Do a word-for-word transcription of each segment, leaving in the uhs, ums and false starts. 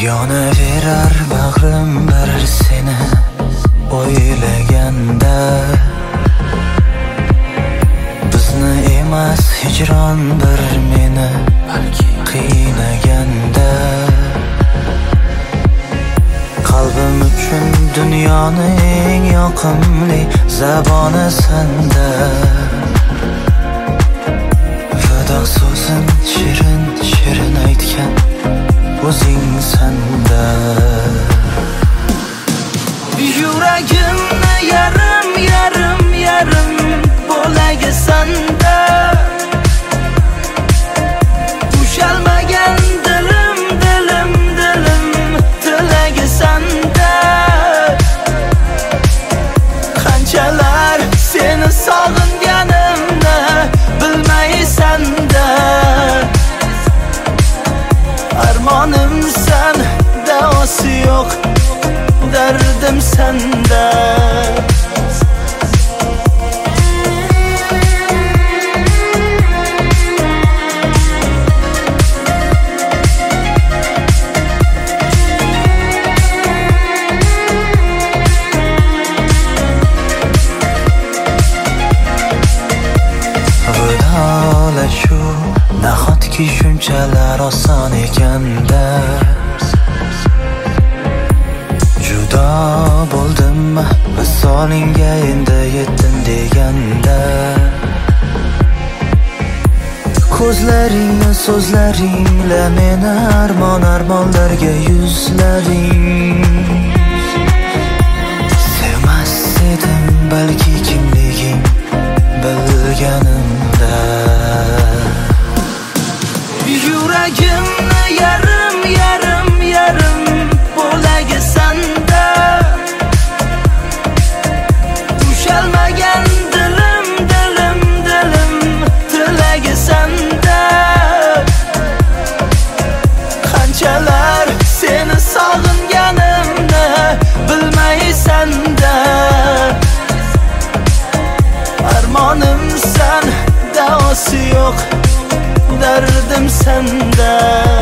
Yonaverar bag'rim bir seni o'ylaganda, bizni emas hijron bir meni balki qiynaganda, qalbim uchun dunyoning eng yoqimli zaboni sanda. Vado so'zin shirin shirin aytgan o'zing sanda. Yuragimni yarim yarim yarim bo'lagi sanda. Ushalmagan dilim dilim dilim tilagi sanda. Qanchalar seni sog'inganimni bilmaysan-da. Armonimsan, davosi yo'q, dardim sanda. Vidolashu nahotki shunchalar oson ekanda. Judo bo'ldim visolingga endi yetdim deganda. Ko'zlaringni so'zlaringla meni armon armonlarga yuzlading. Sevmas edim balki kimliging bilganimda. Yuragimni yarim yarim yarim bo'lagi sanda. Ushalmagan dilim dilim dilim tilagi sanda. Qanchalar seni sog'inganimni bilmaysan-da. Armonimsan, davosi yo'q, dardim sanda.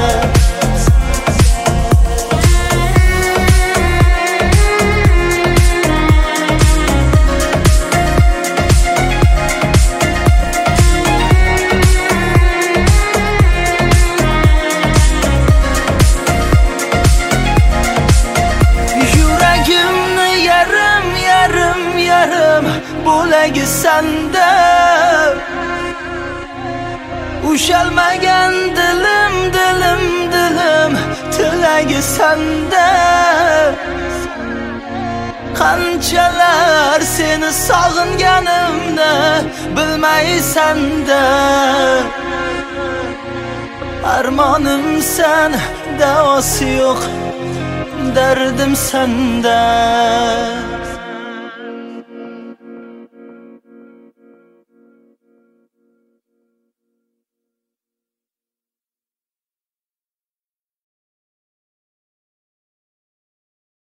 Yuragimni yarim yarim yarim bo'lagi sanda. Ushalmagan dilim dilim dilim tilagi sanda. Qanchalar seni sog'inganimni bilmaysan-da. Armonimsan, davosi yo'q, dardim sanda.